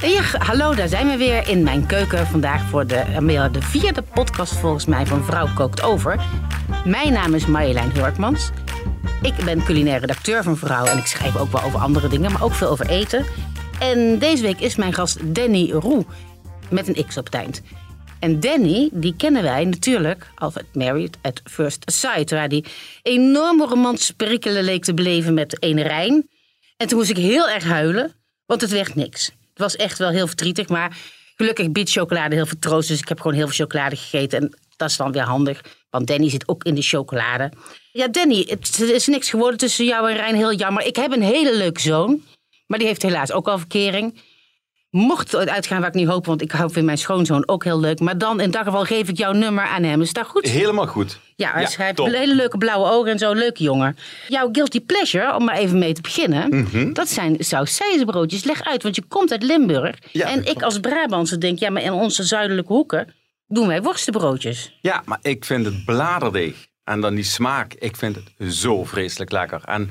Ja, hallo, daar zijn we weer in mijn keuken vandaag voor de 4e podcast volgens mij van Vrouw Kookt Over. Mijn naam is Marjolein Hurkmans. Ik ben culinair redacteur van Vrouw en ik schrijf ook wel over andere dingen, maar ook veel over eten. En deze week is mijn gast Danny Roux, met een X op het eind. En Danny, die kennen wij natuurlijk als Married at First Sight, waar die enorme romantische perikelen leek te beleven met de ene Rijn. En toen moest ik heel erg huilen, want het werd niks. Het was echt wel heel verdrietig, maar gelukkig biedt chocolade heel veel troost. Dus ik heb gewoon heel veel chocolade gegeten en dat is dan weer handig, want Danny zit ook in de chocolade. Ja, Danny, het is niks geworden tussen jou en Rijn, heel jammer. Ik heb een hele leuke zoon, maar die heeft helaas ook al verkering. Mocht het ooit uitgaan waar ik nu hoop, want ik vind mijn schoonzoon ook heel leuk. Maar dan in dat geval geef ik jouw nummer aan hem. Is dat goed? Helemaal goed. Ja, hij heeft hele leuke blauwe ogen en zo'n leuke jongen. Jouw guilty pleasure, om maar even mee te beginnen, dat zijn sausijzenbroodjes. Leg uit, want je komt uit Limburg. Ja, en ik als Brabantse denk, ja, maar in onze zuidelijke hoeken doen wij worstenbroodjes. Ja, maar ik vind het bladerdeeg en dan die smaak, ik vind het zo vreselijk lekker. En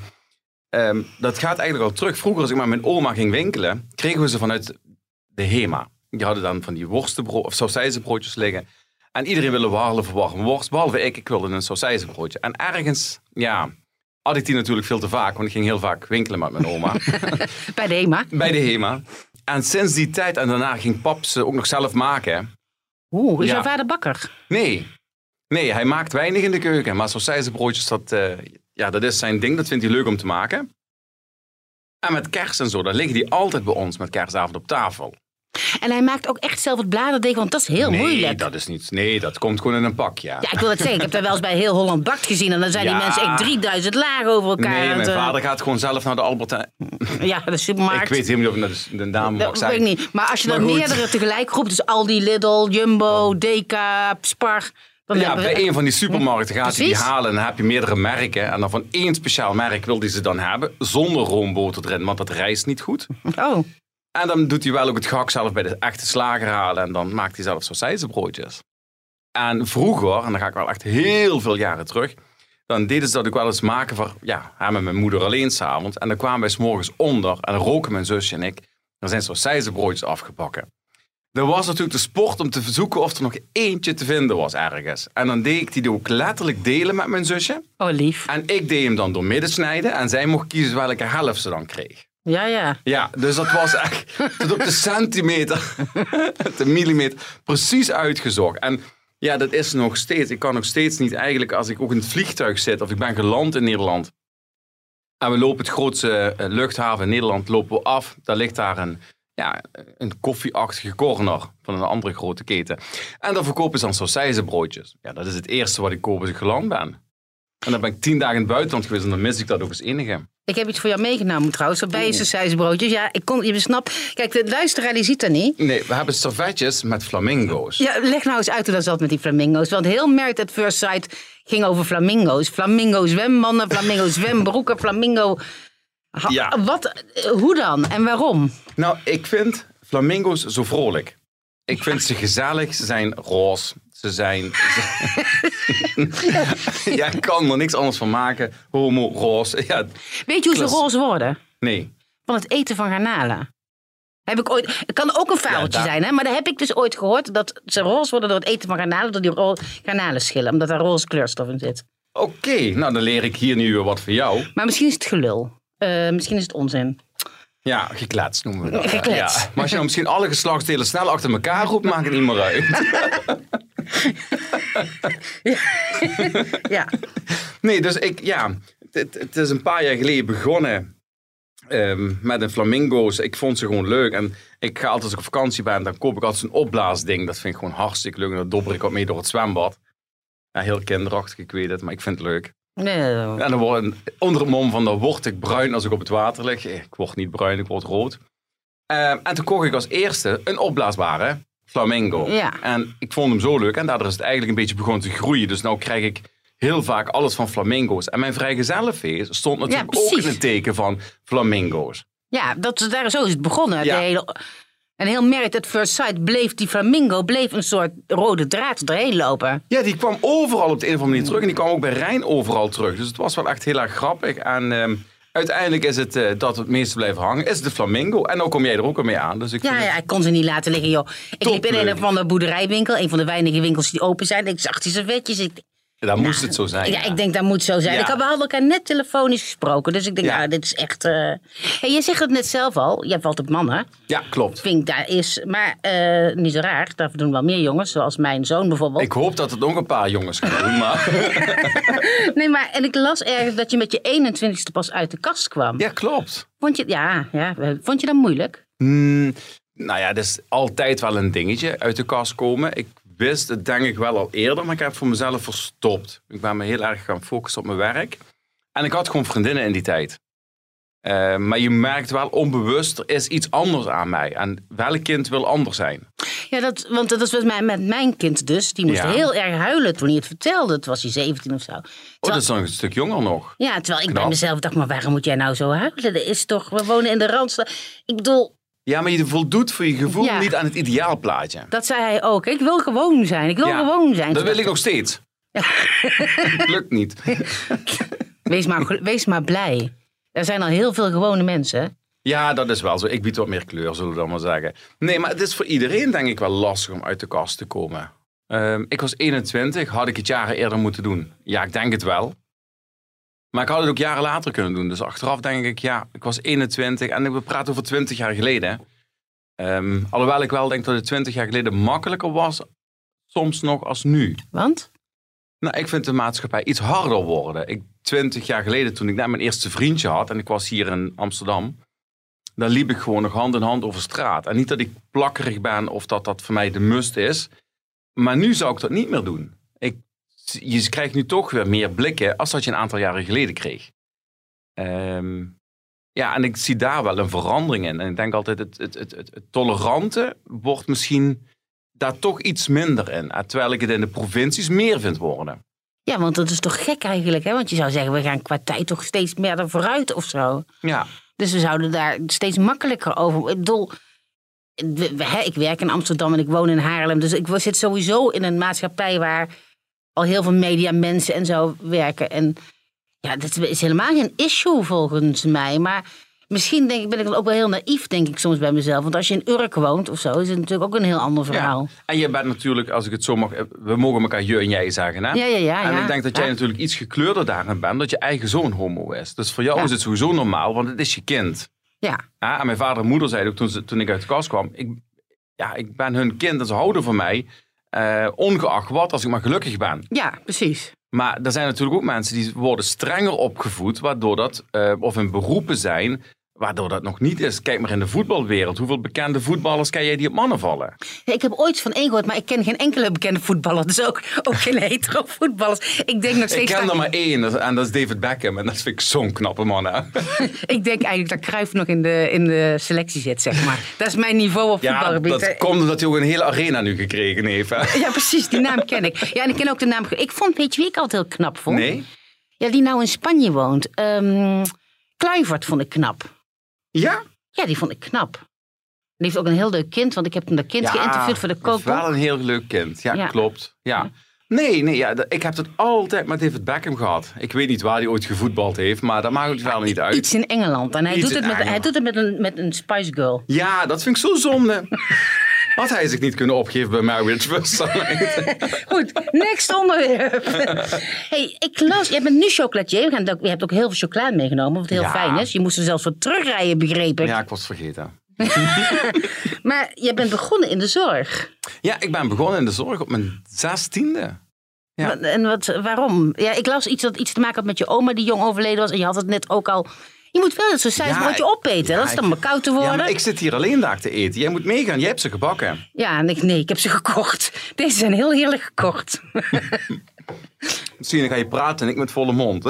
dat gaat eigenlijk al terug. Vroeger, als ik met mijn oma ging winkelen, kregen we ze vanuit de HEMA. Die hadden dan van die of sausijzenbroodjes liggen. En iedereen wilde warme worst, behalve ik wilde een sausijzenbroodje. En ergens, ja, had ik die natuurlijk veel te vaak, want ik ging heel vaak winkelen met mijn oma. Bij de HEMA? Bij de HEMA. En sinds die tijd, en daarna ging pap ze ook nog zelf maken. Is jouw vader bakker? Nee, hij maakt weinig in de keuken. Maar sausijzenbroodjes, dat is zijn ding. Dat vindt hij leuk om te maken. En met kerst en zo, dan liggen die altijd bij ons met kerstavond op tafel. En hij maakt ook echt zelf het bladerdeeg, want dat is heel moeilijk. Dat is niet. Nee, dat komt gewoon in een pak, ja. Ja, ik wil het zeggen. Ik heb daar wel eens bij Heel Holland Bakt gezien. En dan zijn die mensen echt 3000 lagen over elkaar. Nee, mijn vader gaat gewoon zelf naar de Albert. Ja, de supermarkt. Ik weet helemaal niet of de naam mag zijn. Dat weet ik niet. Maar als je dan meerdere tegelijk roept, dus Aldi, Lidl, Jumbo, Deka, Spar. Bij een van die supermarkten gaat hij die halen en dan heb je meerdere merken. En dan van één speciaal merk wil hij ze dan hebben, zonder roomboter erin, want dat rijst niet goed. Oh. En dan doet hij wel ook het gehakt zelf bij de echte slager halen en dan maakt hij zelf sausijzenbroodjes. En vroeger, en dan ga ik wel echt heel veel jaren terug, dan deden ze dat ook wel eens maken voor hem en mijn moeder alleen s'avonds. En dan kwamen wij 's morgens onder en dan roken mijn zusje en ik. Er zijn sausijzenbroodjes afgebakken. Er was natuurlijk de sport om te zoeken of er nog eentje te vinden was ergens. En dan deed ik die ook letterlijk delen met mijn zusje. Oh, lief. En ik deed hem dan door midden snijden. En zij mocht kiezen welke helft ze dan kreeg. Ja. Ja, dus dat was echt tot op de centimeter, de millimeter, precies uitgezocht. En ja, dat is nog steeds. Ik kan nog steeds niet eigenlijk, als ik ook in het vliegtuig zit, of ik ben geland in Nederland. En we lopen het grootste luchthaven in Nederland, lopen we af. Daar ligt daar een koffieachtige corner van een andere grote keten. En dan verkopen ze dan sausijzenbroodjes. Ja, dat is het eerste wat ik koop als ik geland ben. En dan ben ik 10 dagen in het buitenland geweest en dan mis ik dat ook als enige. Ik heb iets voor jou meegenomen trouwens, bij je sausijzenbroodjes. Ja, je snapt. Kijk, de luisteraar die ziet dat niet. Nee, we hebben servetjes met flamingo's. Ja, leg nou eens uit hoe dat zat met die flamingo's. Want heel Married at First Sight ging over flamingo's. Flamingo zwemmannen, flamingo zwembroeken, flamingo... Ja. Hoe dan en waarom? Nou, ik vind flamingo's zo vrolijk. Ik vind ze gezellig, ze zijn roze. Ze zijn... ik kan er niks anders van maken. Homo, roze. Ja, weet je hoe ze roze worden? Nee. Van het eten van garnalen. Heb ik ooit... Het kan ook een fabeltje zijn, hè? Maar daar heb ik dus ooit gehoord dat ze roze worden door het eten van garnalen, door die garnalen schillen, omdat daar roze kleurstof in zit. Oké, nou dan leer ik hier nu weer wat voor jou. Maar misschien is het gelul. Misschien is het onzin. Ja, gekletst noemen we dat. Gekletst. Ja. Maar als je nou misschien alle geslachtsdelen snel achter elkaar roept, maakt het niet meer uit. Ja. Nee, dus het is een paar jaar geleden begonnen met een flamingo's. Ik vond ze gewoon leuk. En ik ga altijd als ik op vakantie ben, dan koop ik altijd zo'n opblaasding. Dat vind ik gewoon hartstikke leuk. En dan dobber ik wat mee door het zwembad. Ja, heel kinderachtig, ik weet het, maar ik vind het leuk. Nee. En dan onder het mom van, dan word ik bruin als ik op het water lig. Ik word niet bruin, ik word rood. En toen kocht ik als eerste een opblaasbare flamingo. Ja. En ik vond hem zo leuk. En daardoor is het eigenlijk een beetje begonnen te groeien. Dus nu krijg ik heel vaak alles van flamingo's. En mijn vrijgezellenfeest stond natuurlijk ook in het teken van flamingo's. Ja, daar zo is het begonnen. Ja. En heel Married at First Sight bleef een soort rode draad erheen lopen. Ja, die kwam overal op de een of andere manier terug. En die kwam ook bij Rijn overal terug. Dus het was wel echt heel erg grappig. En uiteindelijk is het dat het meeste blijven hangen, is de flamingo. En dan kom jij er ook al mee aan. Dus ik vind Ja, ik kon ze niet laten liggen, joh. Ik liep in leuk. een van de boerderijwinkel, een van de weinige winkels die open zijn. Ik zag die servetjes. Dan moest het zo zijn. Ja, ik denk dat moet zo zijn. Ja. We hadden elkaar net telefonisch gesproken. Dus ik denk, Ja. dit is echt... Hey, je zegt het net zelf al. Jij valt op mannen. Ja, klopt. Vind daar is... Maar niet zo raar. Daar doen wel meer jongens. Zoals mijn zoon bijvoorbeeld. Ik hoop dat het nog een paar jongens gaan doen, maar... Nee, maar... En ik las ergens dat je met je 21ste pas uit de kast kwam. Ja, klopt. Vond je... Vond je dat moeilijk? Nou ja, dat is altijd wel een dingetje, uit de kast komen. Ik wist het denk ik wel al eerder, maar ik heb het voor mezelf verstopt. Ik ben me heel erg gaan focussen op mijn werk. En ik had gewoon vriendinnen in die tijd. Maar je merkt wel onbewust, er is iets anders aan mij. En welk kind wil anders zijn? Ja, want dat was met mijn kind dus. Die moest Ja. heel erg huilen toen hij het vertelde. Toen was hij 17 of zo. Oh, dat is dan een stuk jonger nog. Ja, terwijl ik bij Knap. mezelf dacht, maar waarom moet jij nou zo huilen? Dat is toch, we wonen in de Randstad. Ik bedoel, Ja, maar je voldoet voor je gevoel Ja. niet aan het ideaalplaatje. dat zei hij ook. Ik wil gewoon zijn. Ik wil Ja, gewoon zijn. Dat Toen wil ik nog steeds. Het lukt niet. Wees maar blij. Er zijn al heel veel gewone mensen. Ja, dat is wel zo. Ik bied wat meer kleur, zullen we dan maar zeggen. Nee, maar het is voor iedereen denk ik wel lastig om uit de kast te komen. Ik was 21, had ik het jaren eerder moeten doen? Ja, ik denk het wel. Maar ik had het ook jaren later kunnen doen. Dus achteraf denk ik, ja, ik was 21 en we praten over 20 jaar geleden. Alhoewel ik wel denk dat het 20 jaar geleden makkelijker was, soms nog als nu. Want? Nou, ik vind de maatschappij iets harder worden. 20 jaar geleden, toen ik net mijn eerste vriendje had en ik was hier in Amsterdam, dan liep ik gewoon nog hand in hand over straat. En niet dat ik plakkerig ben of dat voor mij de must is. Maar nu zou ik dat niet meer doen. Je krijgt nu toch weer meer blikken als dat je een aantal jaren geleden kreeg. Ja, en ik zie daar wel een verandering in. En ik denk altijd, het tolerante wordt misschien daar toch iets minder in. Terwijl ik het in de provincies meer vind worden. Ja, want dat is toch gek eigenlijk, hè? Want je zou zeggen, we gaan qua tijd toch steeds meer er vooruit of zo. Ja. Dus we zouden daar steeds makkelijker over... Ik bedoel, ik werk in Amsterdam en ik woon in Haarlem. Dus ik zit sowieso in een maatschappij waar al heel veel mediamensen en zo werken. En ja, dat is helemaal geen issue volgens mij. Maar misschien ben ik dan ook wel heel naïef, denk ik soms bij mezelf. Want als je in Urk woont of zo, is het natuurlijk ook een heel ander verhaal. Ja. En je bent natuurlijk, als ik het zo mag... We mogen elkaar je en jij zeggen, hè? Ja. En ik denk dat jij natuurlijk iets gekleurder daarin bent, dat je eigen zoon homo is. Dus voor jou is het sowieso normaal, want het is je kind. Ja. Ja, en mijn vader en moeder zeiden ook toen ik uit de kast kwam, ik ben hun kind en ze houden van mij, ongeacht wat, als ik maar gelukkig ben. Ja, precies. Maar er zijn natuurlijk ook mensen die worden strenger opgevoed, waardoor dat, of in beroepen zijn, waardoor dat nog niet is. Kijk maar in de voetbalwereld. Hoeveel bekende voetballers ken jij die op mannen vallen? Ja, ik heb ooit van één gehoord, maar ik ken geen enkele bekende voetballer. Dus ook geen hetero voetballers. Ik denk nog steeds... Ik ken er maar één en dat is David Beckham. En dat vind ik zo'n knappe man. Hè? Ik denk eigenlijk dat Cruijff nog in de selectie zit, zeg maar. Dat is mijn niveau op Ja, voetbalgebied. dat komt omdat hij ook een hele arena nu gekregen heeft. Hè? Ja, precies, die naam ken ik. Ja, en ik ken ook de naam... weet je wie ik altijd heel knap vond? Nee? Ja, die nou in Spanje woont. Kluivert vond ik knap. Ja? Ja, die vond ik knap. Die heeft ook een heel leuk kind, want ik heb hem dat kind geïnterviewd voor de kookboek. Wel een heel leuk kind. Ja, Ja. klopt. Ja. Nee, ik heb het altijd met David Beckham gehad. Ik weet niet waar hij ooit gevoetbald heeft, maar dat maakt het wel niet uit. Iets in Engeland. En hij Iets doet in het, Engeland. hij doet het met een Spice Girl. Ja, dat vind ik zo zonde. Had hij zich niet kunnen opgeven bij Marriage First Sight. Goed, next onderwerp. Hey, ik las, jij bent nu chocolatier. Je hebt ook heel veel chocolade meegenomen, wat heel Ja. fijn is. Je moest er zelfs voor terugrijden, begreep ik. Ja, ik was het vergeten. Maar je bent begonnen in de zorg. Ja, ik ben begonnen in de zorg op mijn 16e. Ja. En waarom? Ja, ik las iets dat iets te maken had met je oma die jong overleden was. En je had het net ook al... Je moet wel het sausijsbroodje opeten. Dat is dan maar koud te worden. Ja, maar ik zit hier alleen daar te eten. Jij moet meegaan. Jij hebt ze gebakken. Ja, en nee, ik heb ze gekocht. Deze zijn heel heerlijk gekocht. Misschien dan ga je praten en ik met volle mond.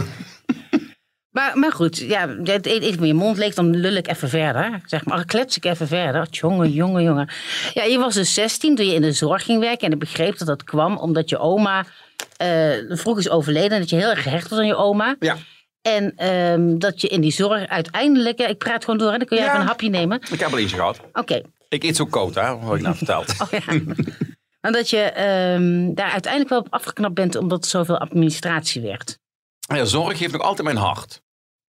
Maar goed, ja, eet van je mond leeg, dan lul ik even verder. Zeg maar, klets ik even verder. Jongen. Ja, je was dus 16 toen je in de zorg ging werken. En ik begreep dat dat kwam omdat je oma vroeg is overleden. En dat je heel erg gehecht was aan je oma. Ja. En dat je in die zorg uiteindelijk... Ja, ik praat gewoon door, hè, dan kun je even een hapje nemen. Ik heb al eentje gehad. Oké. Ik eet zo koud, hè? Wat ik nou verteld. Oh, ja. En dat je daar uiteindelijk wel op afgeknapt bent omdat er zoveel administratie werd. Ja, zorg heeft nog altijd mijn hart.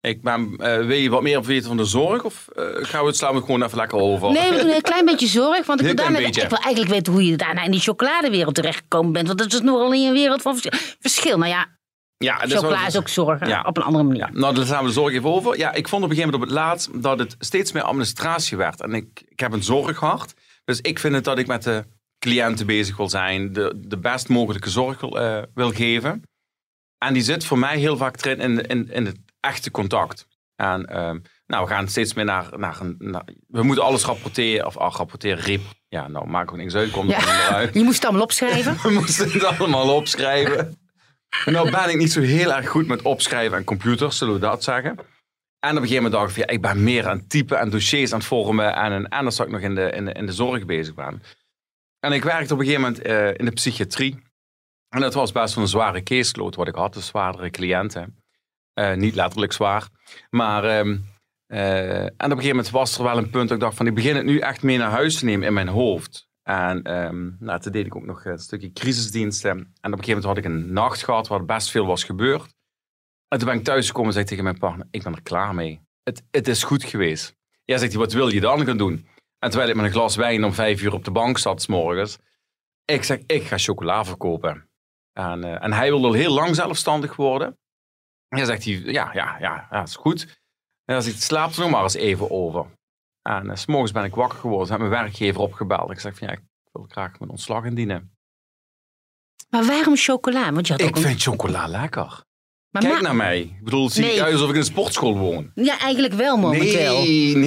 Wil je wat meer weten van de zorg? Of gaan we het slaan we gewoon even lekker over? Nee, we doen een klein beetje zorg. Want ik Heel wil, klein ik beetje. wil eigenlijk weten hoe je daarna in die chocoladewereld terechtgekomen bent. Want dat is nogal in een wereld van verschil. Nou ja, Ja, dat chocola is ook zorg. Ja. Op een andere manier. Ja, nou, daar slaan we de zorg even over. Ja, ik vond op een gegeven moment op het laatst dat het steeds meer administratie werd. En ik heb een zorghart. Dus ik vind het dat ik met de cliënten bezig wil zijn. De best mogelijke zorg wil geven. En die zit voor mij heel vaak erin in het echte contact. En we gaan steeds meer naar we moeten alles rapporteren. Ja, nou, maakt ook niks uit. Komt er eruit. Je moest het allemaal opschrijven. We moesten het allemaal opschrijven. En nou ben ik niet zo heel erg goed met opschrijven en computers, zullen we dat zeggen. En op een gegeven moment dacht ik, ik ben meer aan het typen en dossiers aan het vormen. En dat zat ik nog in de zorg bezig ben. En ik werkte op een gegeven moment in de psychiatrie. En dat was best wel een zware caseload wat ik had, dus zwaardere cliënten. Niet letterlijk zwaar. Maar en op een gegeven moment was er wel een punt dat ik dacht van, ik begin het nu echt mee naar huis te nemen in mijn hoofd. En toen deed ik ook nog een stukje crisisdiensten. En op een gegeven moment had ik een nacht gehad waar best veel was gebeurd. En toen ben ik thuis gekomen en zei ik tegen mijn partner, ik ben er klaar mee. Het is goed geweest. Ja, zegt hij, wat wil je dan gaan doen? En terwijl ik met een glas wijn om 5 uur op de bank zat 's morgens. Ik zeg, ik ga chocola verkopen. En hij wilde al heel lang zelfstandig worden. En dan zegt hij, ja, is goed. En dan zegt hij, slaap er nog maar eens even over. En 's morgens ben ik wakker geworden. Heb mijn werkgever opgebeld. Ik zeg van, ik wil graag mijn ontslag indienen. Maar waarom chocola? Want je had Ik vind chocola lekker. Maar Kijk naar mij. Ik bedoel, zie ik uit alsof ik in een sportschool woon? Ja, eigenlijk wel momenteel.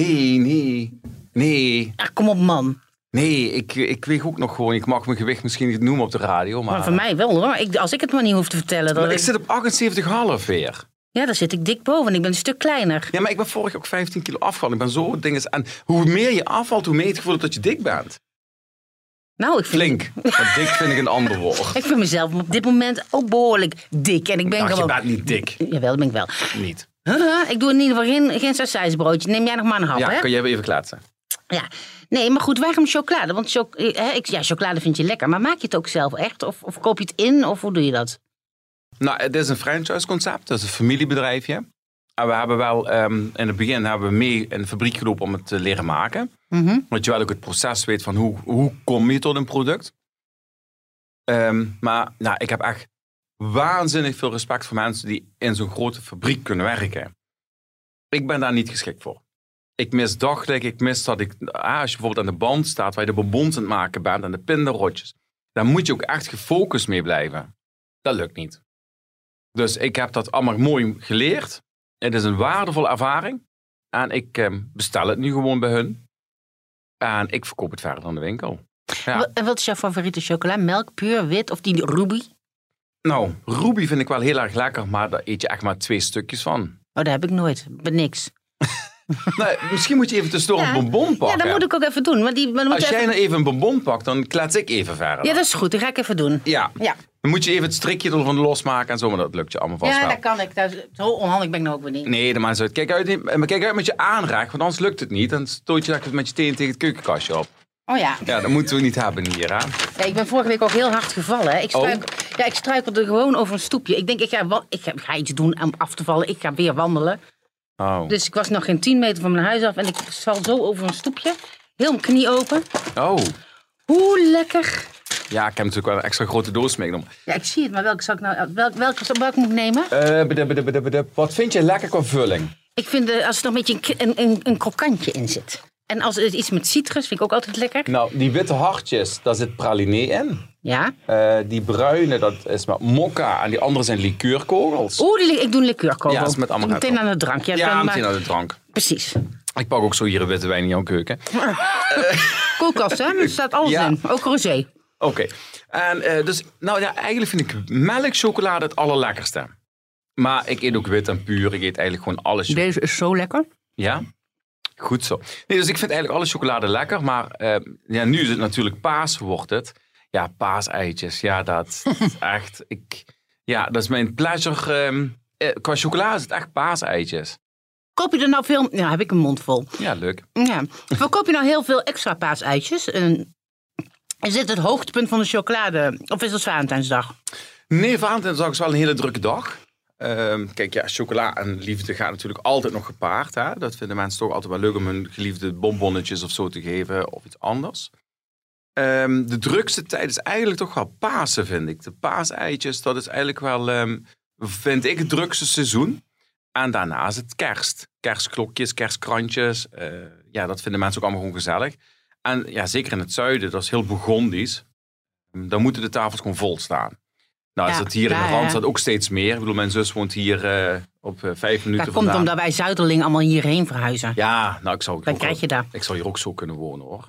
Nee. Ach, kom op, man. Nee, ik weeg ook nog gewoon. Ik mag mijn gewicht misschien niet noemen op de radio. Maar voor mij wel hoor. Als ik het maar niet hoef te vertellen. Dan ik zit op 78,5 weer. Ja, daar zit ik dik boven. Ik ben een stuk kleiner. Ja, maar ik ben vorig jaar ook 15 kilo afgevallen. Ik ben zo dinges. En hoe meer je afvalt, hoe meer je het gevoel hebt dat je dik bent. Nou, ik vind... Flink. Maar dik vind ik een ander woord. Ik vind mezelf op dit moment ook behoorlijk dik. En ik ben gewoon... Je bent niet dik. Jawel, dat ben ik wel. Niet. Ik doe in ieder geval geen sausijsbroodje. Neem jij nog maar een hap, hè? Ja, kan jij even kletsen? Ja. Nee, maar goed, waarom chocolade? Want chocolade vind je lekker. Maar maak je het ook zelf echt? Of koop je het in? Of hoe doe je dat? Nou, het is een franchise-concept. Dat is een familiebedrijfje. En we hebben wel, in het begin hebben we mee in de fabriek gelopen om het te leren maken. Mm-hmm. Want je wel ook het proces weet van hoe kom je tot een product. Maar ik heb echt waanzinnig veel respect voor mensen die in zo'n grote fabriek kunnen werken. Ik ben daar niet geschikt voor. Ik mis dagelijk, ik mis dat als je bijvoorbeeld aan de band staat waar je de bonbons aan het maken bent en de pindarotjes. Dan moet je ook echt gefocust mee blijven. Dat lukt niet. Dus ik heb dat allemaal mooi geleerd. Het is een waardevolle ervaring. En ik bestel het nu gewoon bij hun. En ik verkoop het verder aan de winkel. Ja. En wat is jouw favoriete chocola? Melk, puur, wit of die Ruby? Nou, Ruby vind ik wel heel erg lekker, maar daar eet je echt maar 2 stukjes van. Oh, dat heb ik nooit. Bij niks. Nou, misschien moet je even tussendoor een bonbon pakken. Ja, dat moet ik ook even doen. Maar als jij nou even een bonbon pakt, dan klets ik even verder. Ja, dat is goed. Dat ga ik even doen. Ja. Dan moet je even het strikje ervan losmaken en zo, maar dat lukt je allemaal vast wel. Ja, dat kan ik. Zo onhandig ben ik nou ook weer niet. Nee, de maakt uit. Kijk uit met je aanraak, want anders lukt het niet. Dan stoot je met je teen tegen het keukenkastje op. Oh ja. Ja, dat moeten we niet hebben hier, hè? Ja, ik ben vorige week ook heel hard gevallen. Hè. Ik struikelde gewoon over een stoepje. Ik denk, ik ga iets doen om af te vallen. Ik ga weer wandelen. Oh. Dus ik was nog geen 10 meter van mijn huis af. En ik val zo over een stoepje. Heel mijn knie open. Oh. Hoe lekker. Ja, ik heb natuurlijk wel een extra grote doos meegenomen. Ja, ik zie het. Maar welke zou ik nou... Welke moet ik nemen? Wat vind je lekker qua vulling? Ik vind als er nog een beetje een krokantje in zit. En als er iets met citrus, vind ik ook altijd lekker. Nou, die witte hartjes, daar zit praline in. Ja. Die bruine, dat is met mokka. En die andere zijn liqueurkogels. Ik doe een liqueurkogel. Ja, dat is met allemaal meteen aan de drank. Ja, meteen aan de drank. Precies. Ik pak ook zo hier een witte wijn in jouw keuken. Koelkast, hè? Er staat alles in. Ook rosé. Oké. En eigenlijk vind ik melkchocolade het allerlekkerste. Maar ik eet ook wit en puur. Ik eet eigenlijk gewoon alles. Deze is zo lekker. Ja? Goed zo. Nee, dus ik vind eigenlijk alle chocolade lekker. Maar nu is het natuurlijk paas, wordt het. Ja, paaseitjes. Ja, dat is echt... dat is mijn pleasure. Qua chocolade is het echt paaseitjes. Koop je er nou veel... Ja, heb ik een mond vol. Ja, leuk. Ja. Koop je nou heel veel extra paaseitjes? Is dit het hoogtepunt van de chocolade? Of is het Valentijnsdag? Nee, Valentijnsdag is wel een hele drukke dag. Kijk, ja, chocola en liefde gaat natuurlijk altijd nog gepaard. Hè? Dat vinden mensen toch altijd wel leuk om hun geliefde bonbonnetjes of zo te geven of iets anders. De drukste tijd is eigenlijk toch wel Pasen, vind ik. De paaseitjes, dat is eigenlijk wel, vind ik, het drukste seizoen. En daarna is het kerst. Kerstklokjes, kerstkrantjes. Ja, dat vinden mensen ook allemaal gewoon gezellig. En ja, zeker in het zuiden, dat is heel Bourgondisch. Dan moeten de tafels gewoon vol staan. Nou, is dat hier in de Randstad ook steeds meer. Ik bedoel, mijn zus woont hier op 5 minuten vandaan. Dat komt omdat wij Zuiderling allemaal hierheen verhuizen. Ja, nou, ik zou hier ook zo kunnen wonen, hoor.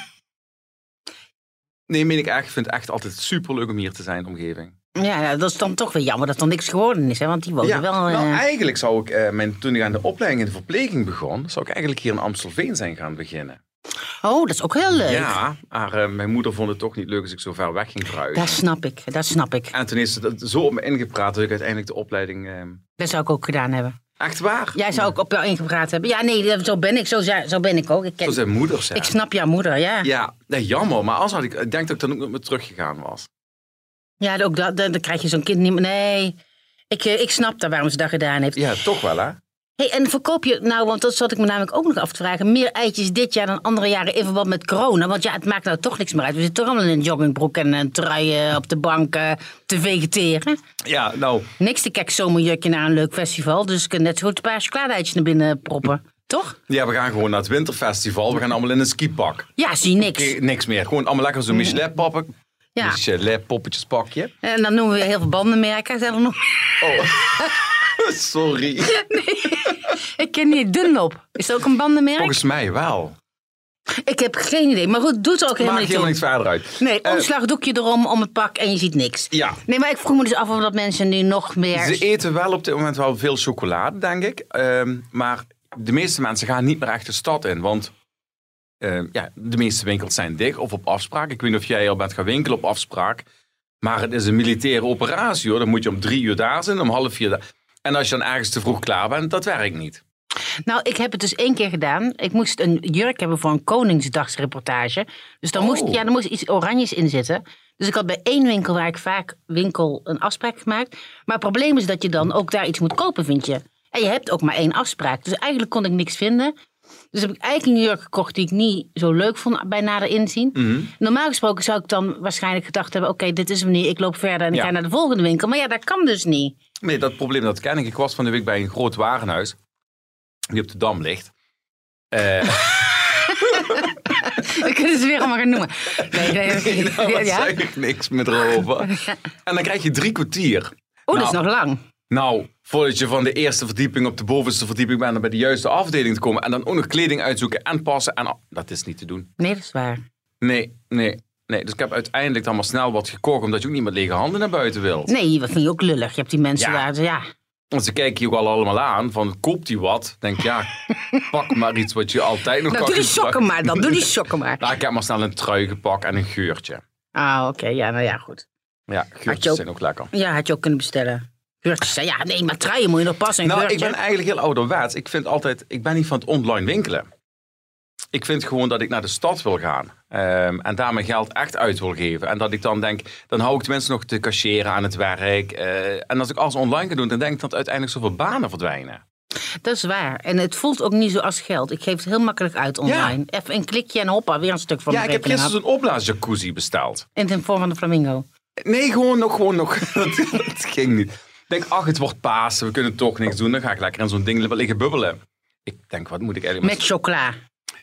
Nee, meen ik echt. Ik vind het echt altijd superleuk om hier te zijn, omgeving. Ja, dat is dan toch weer jammer dat er niks geworden is, hè? Want die wonen wel... Nou, eigenlijk zou ik, toen ik aan de opleiding in de verpleging begon, zou ik eigenlijk hier in Amstelveen zijn gaan beginnen. Oh, dat is ook heel leuk. Ja, maar mijn moeder vond het toch niet leuk als ik zo ver weg ging verhuizen. Dat snap ik. En toen is ze zo op me ingepraat dat ik uiteindelijk de opleiding... Dat zou ik ook gedaan hebben. Echt waar? Jij zou ook op jou ingepraat hebben. Ja, nee, zo ben ik. Zo ben ik ook. Zo zijn moeders, hè? Ik snap jouw moeder, ja. Ja, nee, jammer. Maar als ik denk dat ik dan ook nog meer teruggegaan was. Ja, ook dan krijg je zo'n kind niet meer. Nee, ik snap daar waarom ze dat gedaan heeft. Ja, toch wel, hè? Hey, en verkoop je, nou, want dat zat ik me namelijk ook nog af te vragen, meer eitjes dit jaar dan andere jaren in verband met corona? Want ja, het maakt nou toch niks meer uit. We zitten toch allemaal in een joggingbroek en een trui op de bank te vegeteren. Ja, nou... Niks te kijken zomerjurkje naar een leuk festival. Dus ik kan net zo goed een paar chocolade-eitjes naar binnen proppen. Toch? Ja, we gaan gewoon naar het winterfestival. We gaan allemaal in een skipak. Ja, zie niks. Niks meer. Gewoon allemaal lekker zo'n Michelin-poppen. Ja. Michelin-poppetjespakje. En dan noemen we heel veel bandenmerken. Zijn er nog... Oh, sorry. Nee, ik ken niet Dunlop. Is dat ook een bandenmerk? Volgens mij wel. Ik heb geen idee. Maar goed, doet er ook helemaal Maakt niet helemaal toe. niks verder uit. Nee, omslagdoekje erom om het pak en je ziet niks. Ja. Nee, maar ik vroeg me dus af of dat mensen nu nog meer... Ze eten wel op dit moment wel veel chocolade, denk ik. Maar de meeste mensen gaan niet meer echt de stad in. Want de meeste winkels zijn dicht of op afspraak. Ik weet niet of jij al bent gaan winkelen op afspraak. Maar het is een militaire operatie, hoor. Dan moet je om 3 uur daar zijn, om 3:30 daar. En als je dan ergens te vroeg klaar bent, dat werkt niet. Nou, ik heb het dus 1 keer gedaan. Ik moest een jurk hebben voor een Koningsdagsreportage. Dus dan moest iets oranjes in zitten. Dus ik had bij 1 winkel waar ik vaak een afspraak gemaakt. Maar het probleem is dat je dan ook daar iets moet kopen, vind je. En je hebt ook maar 1 afspraak. Dus eigenlijk kon ik niks vinden. Dus heb ik eigenlijk een jurk gekocht die ik niet zo leuk vond bij nader inzien. Mm-hmm. Normaal gesproken zou ik dan waarschijnlijk gedacht hebben... oké, dit is hem niet, ik loop verder en ik ga naar de volgende winkel. Maar ja, dat kan dus niet. Nee, dat probleem dat ken ik. Ik was van de week bij een groot warenhuis die op de Dam ligt. We kunnen ze weer allemaal gaan noemen. Nee, daar zeg ik niks meer erover. En dan krijg je 3 kwartier. Dat is nog lang. Nou, voordat je van de eerste verdieping op de bovenste verdieping bent... om bij de juiste afdeling te komen... en dan ook nog kleding uitzoeken en passen. En dat is niet te doen. Nee, dat is waar. Nee. Dus ik heb uiteindelijk dan maar snel wat gekocht... omdat je ook niet met lege handen naar buiten wilt. Nee, dat vind je ook lullig. Je hebt die mensen daar, Want ze kijken je ook allemaal aan van, koopt die wat? Denk ja, pak maar iets wat je altijd nog kan doe die sokken maar dan, doe die sokken maar. Nou, ik heb maar snel een trui gepakt en een geurtje. Ah, oké. Ja, nou ja, goed. Ja, geurtjes zijn ook lekker. Ja, had je ook kunnen bestellen. Geurtjes, ja, nee, maar truien moet je nog passen. Nou, ik ben eigenlijk heel ouderwets. Ik ben niet van het online winkelen. Ik vind gewoon dat ik naar de stad wil gaan. En daar mijn geld echt uit wil geven. En dat ik dan denk, dan hou ik tenminste nog te cashieren aan het werk. En als ik alles online kan doen, dan denk ik dat uiteindelijk zoveel banen verdwijnen. Dat is waar. En het voelt ook niet zo als geld. Ik geef het heel makkelijk uit online. Ja. Even een klikje en hoppa, weer een stuk van mijn rekening. Ja, ik heb gisteren zo'n opblaasjacuzzi besteld. In de vorm van de flamingo? Nee, gewoon nog. Dat ging niet. Ik denk, het wordt Pasen, we kunnen toch niks doen. Dan ga ik lekker in zo'n ding liggen bubbelen. Ik denk, wat moet ik eigenlijk... Met chocola?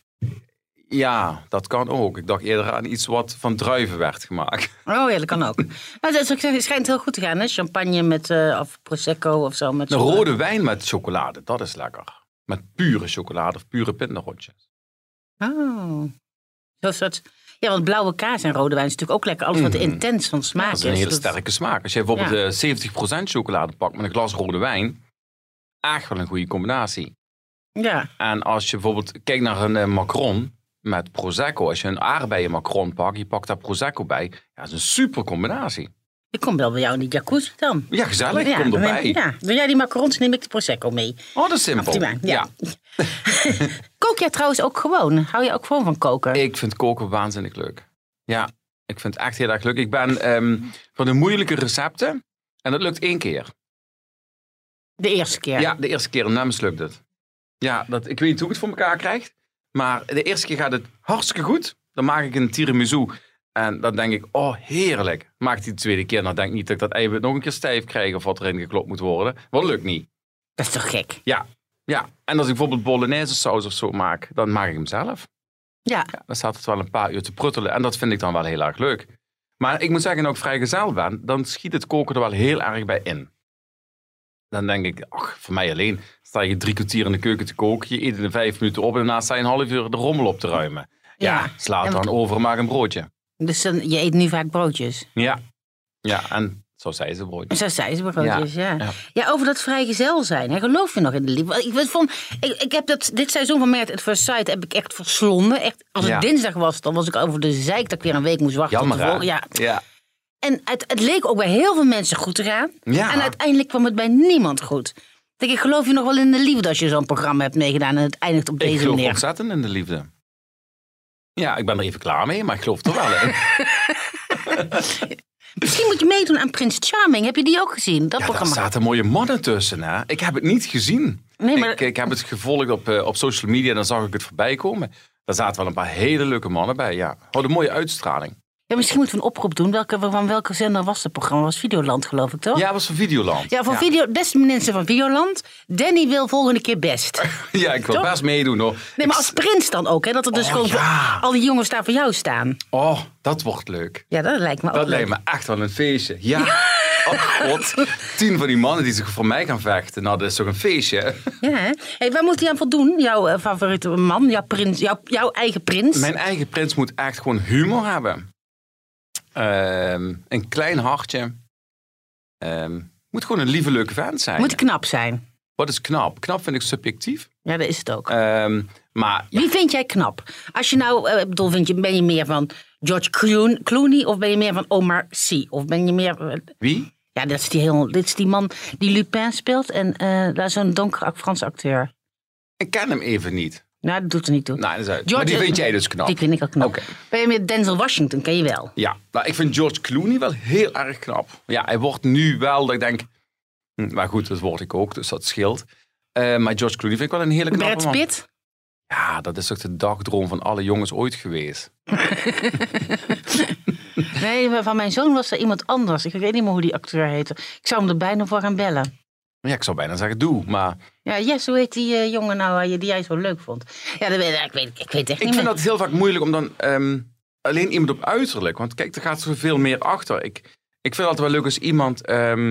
Ja, dat kan ook. Ik dacht eerder aan iets wat van druiven werd gemaakt. Oh ja, dat kan ook. Maar het schijnt heel goed te gaan, hè? Champagne met of prosecco of zo. Met rode wijn met chocolade, dat is lekker. Met pure chocolade of pure pindarotjes. Oh, zo soort... Ja, want blauwe kaas en rode wijn is natuurlijk ook lekker. Alles wat intens van smaak is. Dat is een hele sterke smaak. Als je bijvoorbeeld 70% chocolade pakt met een glas rode wijn, echt wel een goede combinatie. Ja. En als je bijvoorbeeld kijkt naar een Macron met prosecco. Als je een aardbeien Macron pakt, je pakt daar prosecco bij. Ja, dat is een super combinatie. Ik kom wel bij jou in die jacuzzi dan. Ja, gezellig. Kom erbij. Ja, wil jij die macarons, neem ik de prosecco mee. Oh, dat is simpel. Optimaal, ja. Kook jij trouwens ook gewoon? Hou je ook gewoon van koken? Ik vind koken waanzinnig leuk. Ja, ik vind het echt heel erg leuk. Ik ben van de moeilijke recepten. En dat lukt 1 keer. De eerste keer? Ja, de eerste keer en dan mislukt het. Ja, ik weet niet hoe ik het voor elkaar krijg. Maar de eerste keer gaat het hartstikke goed. Dan maak ik een tiramisu. En dan denk ik, oh heerlijk. Maakt hij de tweede keer, dan denk ik niet dat ik dat eiwit nog een keer stijf krijg of wat erin geklopt moet worden. Want dat lukt niet. Dat is toch gek? Ja. En als ik bijvoorbeeld bolognese saus of zo maak, dan maak ik hem zelf. Ja. Dan staat het wel een paar uur te pruttelen. En dat vind ik dan wel heel erg leuk. Maar ik moet zeggen, als ik vrijgezel ben, dan schiet het koken er wel heel erg bij in. Dan denk ik, ach, voor mij alleen sta je 3 kwartier in de keuken te koken. Je eet het in 5 minuten op en daarna sta je een half uur de rommel op te ruimen. Ja, sla het dan over en maak een broodje. Dus je eet nu vaak broodjes? Ja, en zo zei ze broodjes. Zo zei ze broodjes, ja, over dat vrijgezel zijn. Hè? Geloof je nog in de liefde? Ik heb dit seizoen van Married at First Sight heb ik echt verslonden. Echt, als het dinsdag was, dan was ik over de zeik dat ik weer een week moest wachten. Jammer, ja. En het leek ook bij heel veel mensen goed te gaan. Ja. En uiteindelijk kwam het bij niemand goed. Ik geloof je nog wel in de liefde als je zo'n programma hebt meegedaan en het eindigt op deze manier? Ik geloof ontzettend in de liefde. Ja, ik ben er even klaar mee, maar ik geloof er wel in. Misschien moet je meedoen aan Prins Charming. Heb je die ook gezien? Dat programma? Daar zaten mooie mannen tussen. Hè? Ik heb het niet gezien. Nee, maar... ik heb het gevolgd op social media en dan zag ik het voorbij komen. Daar zaten wel een paar hele leuke mannen bij. Ja, had een mooie uitstraling. Ja, misschien moeten we een oproep doen. Van welke zender was het programma? Was Videoland, geloof ik, toch? Ja, het was van Videoland. Ja, beste mensen van Videoland. Danny wil volgende keer best. Ja, ik wil best meedoen, hoor. Nee, maar als prins dan ook, hè? Dat er dus gewoon al die jongens daar voor jou staan. Oh, dat wordt leuk. Ja, dat lijkt me ook leuk. Dat lijkt me echt wel een feestje. Ja. Oh god. 10 van die mannen die zich voor mij gaan vechten. Nou, dat is toch een feestje. Ja, hè? Hey, waar moet hij aan voldoen? Jouw favoriete man, jouw prins, jouw eigen prins? Mijn eigen prins moet echt gewoon humor hebben. Een klein hartje. Moet gewoon een lieve, leuke vent zijn. Moet knap zijn. Wat is knap? Knap vind ik subjectief. Ja, dat is het ook. Maar, Wie vind jij knap? Als je nou, ben je meer van George Clooney of ben je meer van Omar Sy? Of ben je meer... Wie? Ja, dit is die man die Lupin speelt en daar is zo'n donkere Franse acteur. Ik ken hem even niet. Nou, dat doet er niet toe. Nee, maar die vind jij dus knap? Die vind ik ook knap. Okay. Ben je met Denzel Washington, ken je wel? Ja, nou, ik vind George Clooney wel heel erg knap. Ja, hij wordt nu wel, dat ik denk... Maar goed, dat word ik ook, dus dat scheelt. Maar George Clooney vind ik wel een hele knappe man. Brad Pitt? Ja, dat is toch de dagdroom van alle jongens ooit geweest. Nee, van mijn zoon was er iemand anders. Ik weet niet meer hoe die acteur heette. Ik zou hem er bijna voor gaan bellen. Ja, ik zou bijna zeggen, doe, maar... Ja, Jess, hoe heet die jongen nou die jij zo leuk vond? Ja, ik weet echt niet meer. Ik vind dat heel vaak moeilijk om dan alleen iemand op uiterlijk. Want kijk, er gaat zoveel meer achter. Ik vind het altijd wel leuk als iemand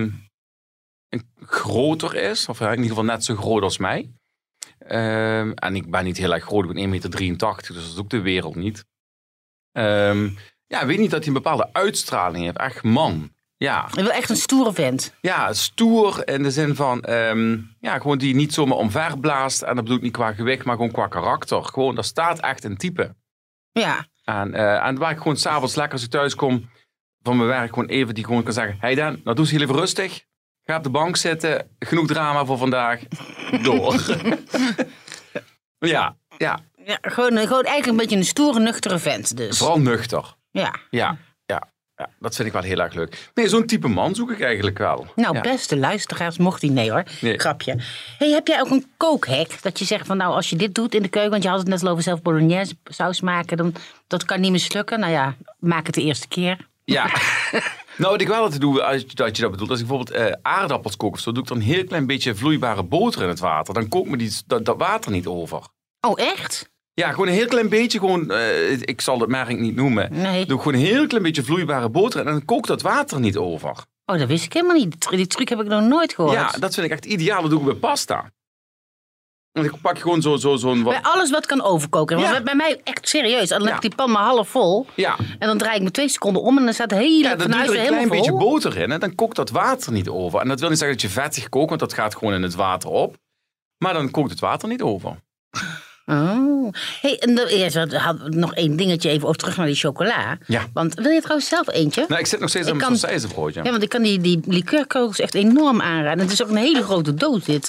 groter is. Of in ieder geval net zo groot als mij. En ik ben niet heel erg groot, ik ben 1,83 meter, dus dat is ook de wereld niet. Ja, weet niet dat hij een bepaalde uitstraling heeft. Echt man. Ja. Je wil echt een stoere vent. Ja, stoer in de zin van, gewoon die niet zomaar omver blaast. En dat bedoel ik niet qua gewicht, maar gewoon qua karakter. Gewoon, daar staat echt een type. Ja. En waar ik gewoon s'avonds lekker als ik thuis kom van mijn werk, gewoon even die gewoon kan zeggen, hey Dan, nou doe eens heel even rustig. Ga op de bank zitten, genoeg drama voor vandaag. Door. Ja. Ja, gewoon eigenlijk een beetje een stoere, nuchtere vent dus. Vooral nuchter. Ja, dat vind ik wel heel erg leuk. Nee, zo'n type man zoek ik eigenlijk wel. Nou, beste luisteraars, mocht die nee hoor. Nee. Grapje. Hey, heb jij ook een kookhack? Dat je zegt van nou, als je dit doet in de keuken, want je had het net al over zelf bolognese saus maken, dan dat kan niet mislukken. Nou ja, maak het de eerste keer. Ja. Nou, wat ik wel altijd doe, als je dat bedoelt, als ik bijvoorbeeld aardappels kook of zo, doe ik dan een heel klein beetje vloeibare boter in het water. Dan kookt me dat water niet over. Oh, echt? Ja, gewoon een heel klein beetje, ik zal het merk niet noemen. Nee. Doe gewoon een heel klein beetje vloeibare boter en dan kookt dat water niet over. Oh, dat wist ik helemaal niet. Die truc heb ik nog nooit gehoord. Ja, dat vind ik echt ideaal. Dat doe ik bij pasta. Want ik pak gewoon zo'n... Bij alles wat kan overkoken. Want bij mij echt serieus. Dan leg ik die pan maar half vol. Ja. En dan draai ik me 2 seconden om en dan staat de hele dan doe je er een klein beetje boter in. En dan kookt dat water niet over. En dat wil niet zeggen dat je vettig kookt, want dat gaat gewoon in het water op. Maar dan kookt het water niet over. Oh. Hey, en we hadden nog 1 dingetje even over terug naar die chocola. Ja. Want wil je trouwens zelf eentje? Nou, ik zit nog steeds aan mijn sausijzenbroodje. Ja, want ik kan die liqueurkogels echt enorm aanraden. Het is ook een hele grote doos dit.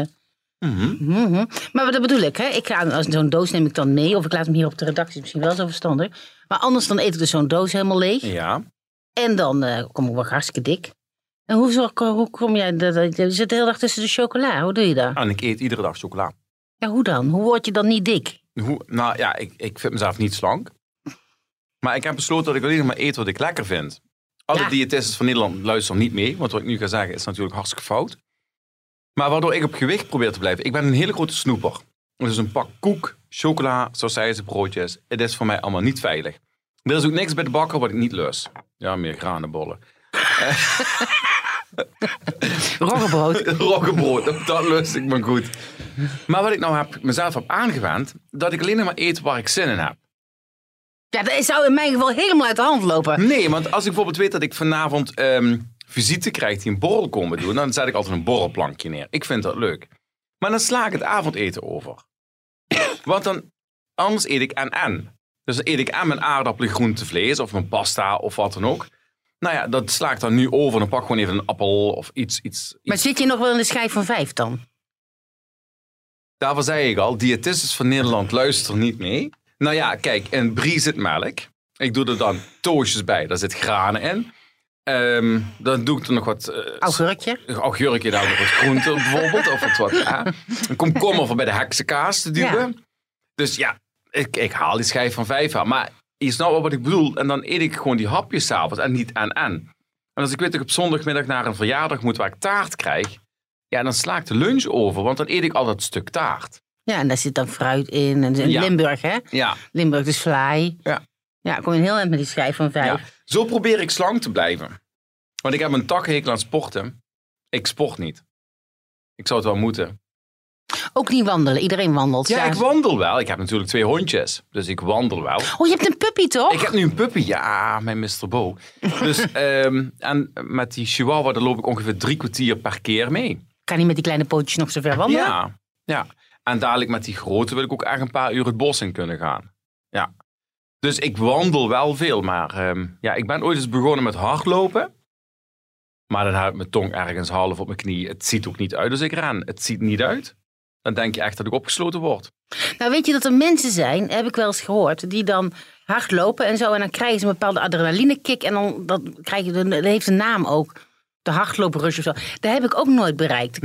Maar dat bedoel ik, hè? Als zo'n doos neem ik dan mee. Of ik laat hem hier op de redactie, misschien wel zo verstandig. Maar anders dan eet ik dus zo'n doos helemaal leeg. Ja. En dan kom ik wel hartstikke dik. En hoe kom jij... Je zit de hele dag tussen de chocola. Hoe doe je dat? En ik eet iedere dag chocola. Ja, hoe dan? Hoe word je dan niet dik? Nou ja, ik vind mezelf niet slank. Maar ik heb besloten dat ik alleen nog maar eet wat ik lekker vind. Alle diëtisten van Nederland luisteren niet mee. Want wat ik nu ga zeggen is natuurlijk hartstikke fout. Maar waardoor ik op gewicht probeer te blijven. Ik ben een hele grote snoeper. Dus een pak koek, chocola, sausijzenbroodjes. Het is voor mij allemaal niet veilig. Er is ook niks bij de bakker wat ik niet lust. Ja, meer granenbollen. Roggebrood. Roggebrood, dat lust ik me goed. Maar wat ik nou mezelf heb aangewend, dat ik alleen nog maar eet waar ik zin in heb. Ja, dat zou in mijn geval helemaal uit de hand lopen. Nee, want als ik bijvoorbeeld weet dat ik vanavond visite krijg die een borrel komen doen, dan zet ik altijd een borrelplankje neer. Ik vind dat leuk. Maar dan sla ik het avondeten over. Want dan, anders eet ik en. Dus dan eet ik en mijn aardappelen, groente, vlees of mijn pasta of wat dan ook. Nou ja, dat sla ik dan nu over. Dan pak ik gewoon even een appel of iets. Maar zit je nog wel in de schijf van 5 dan? Daarvoor zei ik al, diëtistes van Nederland luisteren niet mee. Nou ja, kijk, in brie zit melk. Ik doe er dan toastjes bij. Daar zit granen in. Dan doe ik er nog wat... Augurkje, daar nog wat groente bijvoorbeeld. Of wat. Een komkommer voor bij de heksenkaas te duwen. Ja. Dus ja, ik haal die schijf van 5 aan. Maar je snapt wel wat ik bedoel. En dan eet ik gewoon die hapjes 's avonds en niet en. En als ik weet dat ik op zondagmiddag naar een verjaardag moet waar ik taart krijg. Ja, dan sla ik de lunch over. Want dan eet ik al dat stuk taart. Ja, en daar zit dan fruit in. En Limburg, hè? Ja. Limburg, dus vlaai. Ja. Ja, kom je heel eind met die schijf van 5. Ja. Zo probeer ik slank te blijven. Want ik heb een takhekel aan sporten. Ik sport niet. Ik zou het wel moeten. Ook niet wandelen. Iedereen wandelt. Ja, ik wandel wel. Ik heb natuurlijk 2 hondjes. Dus ik wandel wel. Oh, je hebt een puppy, toch? Ik heb nu een puppy. Ja, mijn Mr. Bo. Dus, en met die chihuahua, daar loop ik ongeveer 3 kwartier per keer mee. Kan hij met die kleine pootjes nog zo ver wandelen? Ja. En dadelijk met die grote wil ik ook echt een paar uur het bos in kunnen gaan. Ja. Dus ik wandel wel veel. Maar ik ben ooit eens begonnen met hardlopen. Maar dan heb ik mijn tong ergens half op mijn knie. Het ziet ook niet uit als ik ren. Het ziet niet uit. Dan denk je echt dat ik opgesloten word. Nou, weet je dat er mensen zijn, heb ik wel eens gehoord, die dan hardlopen en zo. En dan krijgen ze een bepaalde adrenalinekick. En dan krijg je, dat heeft een naam ook. De hardlooprush of zo. Dat heb ik ook nooit bereikt.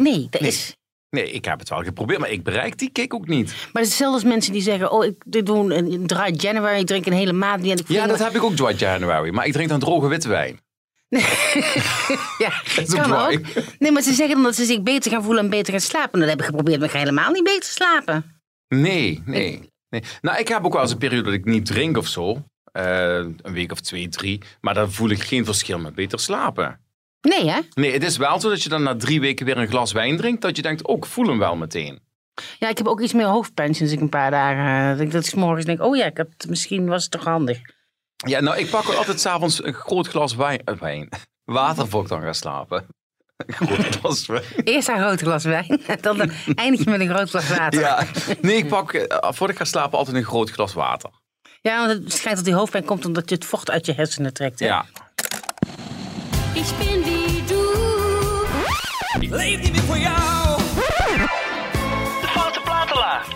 Nee, ik heb het wel geprobeerd, maar ik bereik die kick ook niet. Maar het is hetzelfde als mensen die zeggen, ik doe een dry January, ik drink een hele maand niet. Ja, dat heb ik ook, dry January. Maar ik drink dan droge witte wijn. Ja, dat kan ook. Nee, maar ze zeggen dan dat ze zich beter gaan voelen en beter gaan slapen. Dat heb ik geprobeerd, maar ik ga helemaal niet beter slapen. Nee. Nou, ik heb ook wel eens een periode dat ik niet drink of zo. Een week of 2, 3. Maar dan voel ik geen verschil met beter slapen. Nee, hè? Nee, het is wel zo dat je dan na 3 weken weer een glas wijn drinkt. Dat je denkt, ik voel hem wel meteen. Ja, ik heb ook iets meer hoofdpijn sinds ik een paar dagen... dat ik 's morgens denk, misschien was het toch handig. Ja, nou, ik pak altijd 's avonds een groot glas wijn. Water voor ik dan ga slapen. Een groot glas wijn. Eerst een groot glas wijn, dan eindig je met een groot glas water. Ja, nee, ik pak voordat ik ga slapen altijd een groot glas water. Ja, want het schijnt dat die hoofdpijn komt omdat je het vocht uit je hersenen trekt. Hè? Ja. Ik ben wie du. Ik leef niet meer voor jou. De Foute Platenlaar.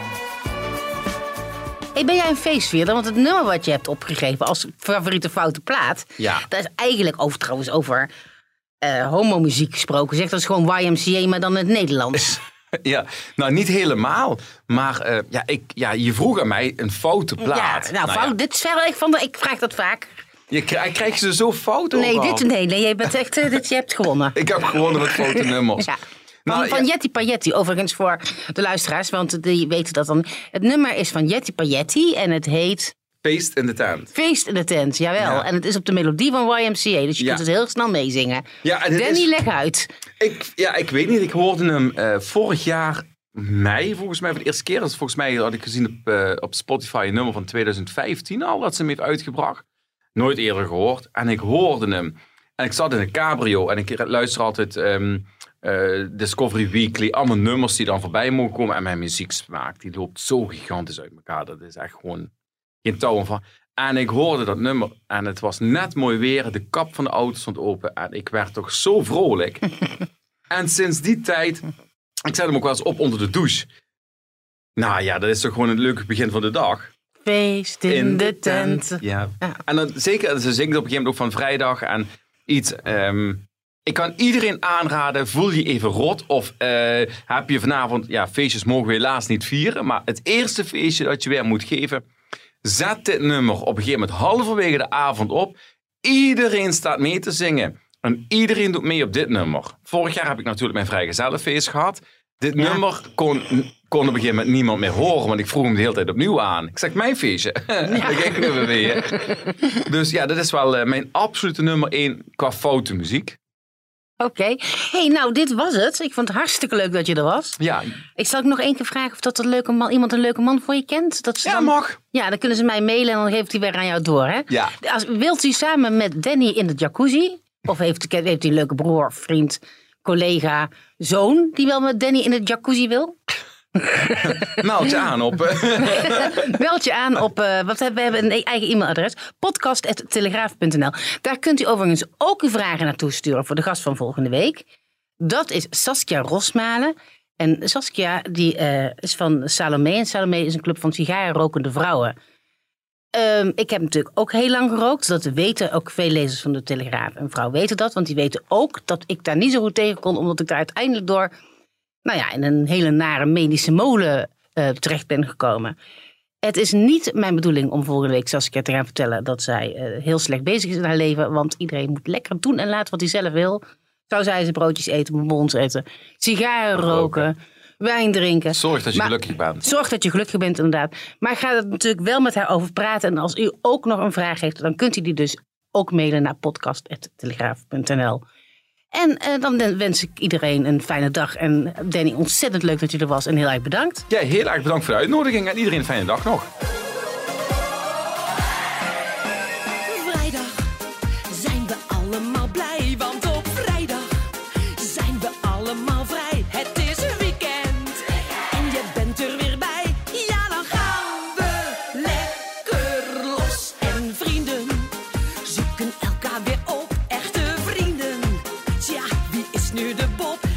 Hey, ben jij een feestvierder? Want het nummer wat je hebt opgegeven als favoriete foute plaat... Ja. Dat is eigenlijk over homomuziek gesproken. Zeg, dat is gewoon YMCA, maar dan in het Nederlands. Ja, nou niet helemaal. Maar je vroeg aan mij een foute plaat. Ja, fout. Dit is verder, ik vraag dat vaak. Krijg je ze zo fout Nee, jij bent echt, je hebt gewonnen. Ik heb gewonnen met foute nummers. Ja. Van Jetty Pailletti, overigens voor de luisteraars, want die weten dat dan. Het nummer is van Jetty Pailletti en het heet... Feest in de tent. Feest in de tent, jawel. Ja. En het is op de melodie van YMCA, dus je kunt het heel snel meezingen. Ja, Danny, leg uit. Ik weet niet, ik hoorde hem vorig jaar mei, volgens mij voor de eerste keer. Dus volgens mij had ik gezien op Spotify een nummer van 2015 al, dat ze hem heeft uitgebracht. Nooit eerder gehoord. En ik hoorde hem. En ik zat in een cabrio en ik luister altijd... Discovery Weekly, allemaal nummers die dan voorbij mogen komen. En mijn muzieksmaak, die loopt zo gigantisch uit elkaar. Dat is echt gewoon geen touw van. En ik hoorde dat nummer en het was net mooi weer. De kap van de auto stond open en ik werd toch zo vrolijk. En sinds die tijd, ik zet hem ook wel eens op onder de douche. Nou ja, dat is toch gewoon een leuk begin van de dag. Feest in de tent. Ja. En dan zeker, ze zingt op een gegeven moment ook van vrijdag en iets... Ik kan iedereen aanraden, voel je even rot. Of heb je vanavond, feestjes mogen we helaas niet vieren. Maar het eerste feestje dat je weer moet geven. Zet dit nummer op een gegeven moment halverwege de avond op. Iedereen staat mee te zingen. En iedereen doet mee op dit nummer. Vorig jaar heb ik natuurlijk mijn vrijgezellenfeest gehad. Dit nummer kon op een gegeven moment niemand meer horen. Want ik vroeg hem de hele tijd opnieuw aan. Ik zeg, mijn feestje. Dan gingen we weer. Dus ja, dat is wel mijn absolute nummer 1 qua foute muziek. Oké. Hey, nou, dit was het. Ik vond het hartstikke leuk dat je er was. Ja. Ik zal ook nog één keer vragen of dat iemand een leuke man voor je kent. Dat ze Mag. Ja, dan kunnen ze mij mailen en dan geeft hij weer aan jou door. Hè? Ja. Wilt u samen met Danny in de jacuzzi? Of heeft hij een leuke broer, vriend, collega, zoon die wel met Danny in de jacuzzi wil? Meld je aan op... Meld je aan op, we hebben een eigen e-mailadres, podcast@telegraaf.nl. Daar kunt u overigens ook uw vragen naartoe sturen voor de gast van volgende week. Dat is Saskia Rosmalen. En Saskia die is van Salome. En Salome is een club van sigarenrokende vrouwen. Ik heb natuurlijk ook heel lang gerookt. Dat weten ook veel lezers van de Telegraaf en Vrouw weten dat. Want die weten ook dat ik daar niet zo goed tegen kon. Omdat ik daar uiteindelijk door in een hele nare medische molen terecht ben gekomen. Het is niet mijn bedoeling om volgende week Saskia te gaan vertellen dat zij heel slecht bezig is in haar leven. Want iedereen moet lekker doen en laten wat hij zelf wil. Zo zei ze broodjes eten, bonbons eten, sigaren roken, wijn drinken. Zorg dat je gelukkig bent. Zorg dat je gelukkig bent, inderdaad. Maar ik ga er natuurlijk wel met haar over praten. En als u ook nog een vraag heeft, dan kunt u die dus ook mailen naar podcast@telegraaf.nl. En dan wens ik iedereen een fijne dag. En Danny, ontzettend leuk dat je er was en heel erg bedankt. Ja, heel erg bedankt voor de uitnodiging en iedereen een fijne dag nog. Vrijdag zijn we allemaal blij, want op vrijdag zijn we allemaal vrij. Het is weekend en je bent er weer bij. Ja, dan gaan we lekker los. En vrienden zoeken elkaar weer op, echte vrienden. Tja, wie is nu de Bob?